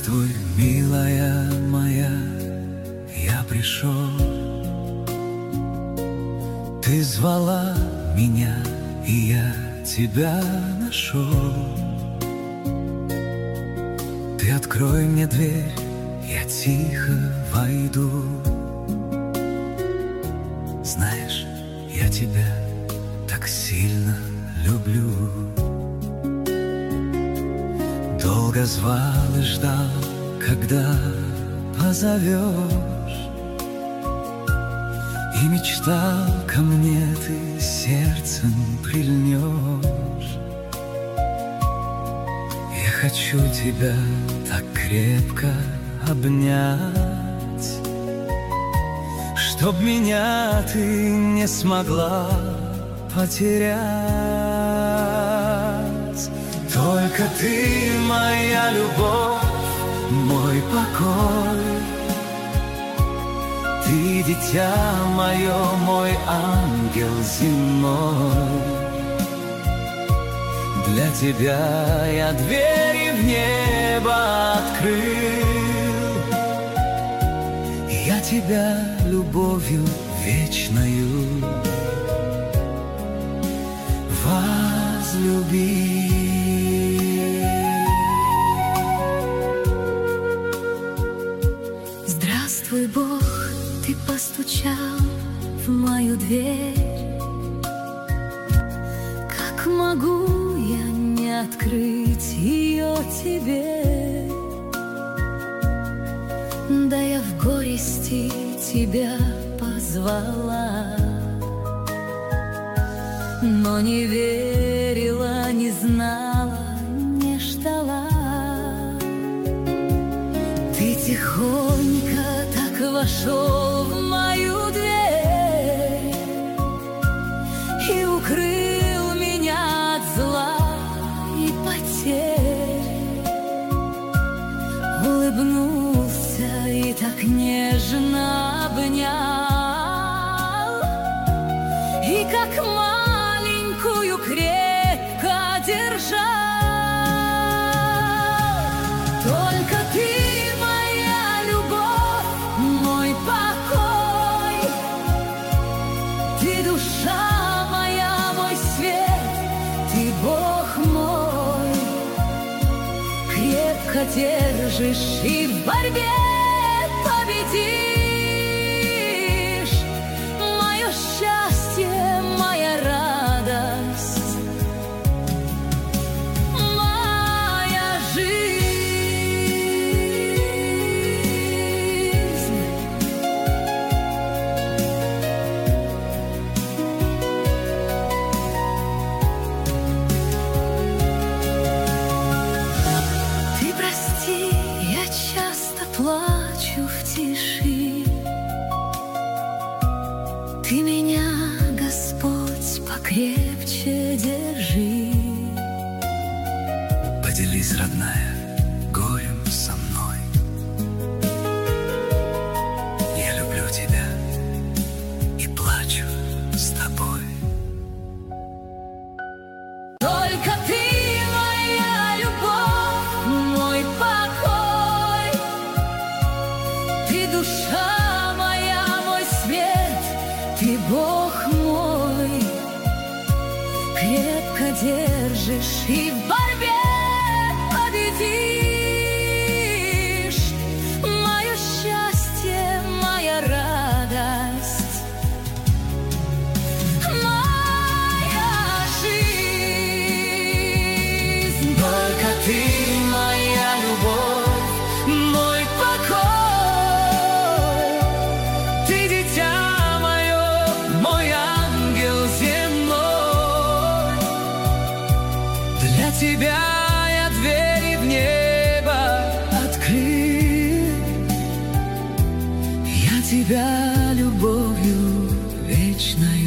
Здравствуй, милая моя, я пришел. Ты звала меня, и я тебя нашел. Ты открой мне дверь, я тихо войду. Знаешь, я тебя так сильно люблю. Долго звал и ждал, когда позовешь, и мечтал, ко мне ты сердцем прильнешь. Я хочу тебя так крепко обнять, чтоб меня ты не смогла потерять. Только ты моя любовь, мой покой. Ты дитя мое, мой ангел земной. Для тебя я двери в небо открыл. Я тебя любовью вечною возлюбил. Здравствуй, Бог, ты постучал в мою дверь. Как могу я не открыть ее тебе? Да я в горести тебя позвала, но не верила, не знала, не ждала. Ты тихонько так вошел в мою дверь и укрыл меня от зла и потерь. Улыбнулся и так нежно обнял, и как маленькую крепко держал. Только ты моя любовь, мой покой. Ты душа моя, мой свет, ты Бог мой. Крепко держишь и в борьбе победишь. Мое счастье, моя радость, моя жизнь. Ты прости, я часто плачу в тиши. Ты меня, Господь, покрепче держи. Поделись, родная, горем со мной. Я люблю тебя и плачу с тобой. Только ты моя любовь, мой покой. Ты душа моя, мой свет, ты Бог мой. Крепко держишь и в борьбе победишь. Мое счастье, моя радость, моя жизнь. Только ты моя любовь, мой покой. Ты дитя мое, мой ангел земной. Для тебя я двери в небо открыл. Я тебя любовью вечной